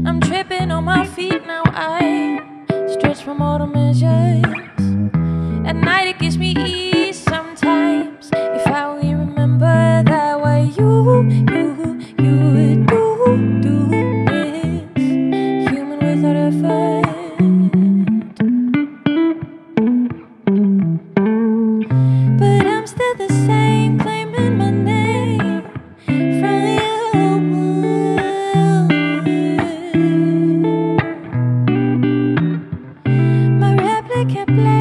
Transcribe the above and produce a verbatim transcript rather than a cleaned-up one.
I'm tripping on my feet now. I stretch from all the measures. At night it gives me ease sometimes. If I only remember that way you, you, you would do, do this. Human without effort. But I'm still the same, claiming my name from you. My replicate play.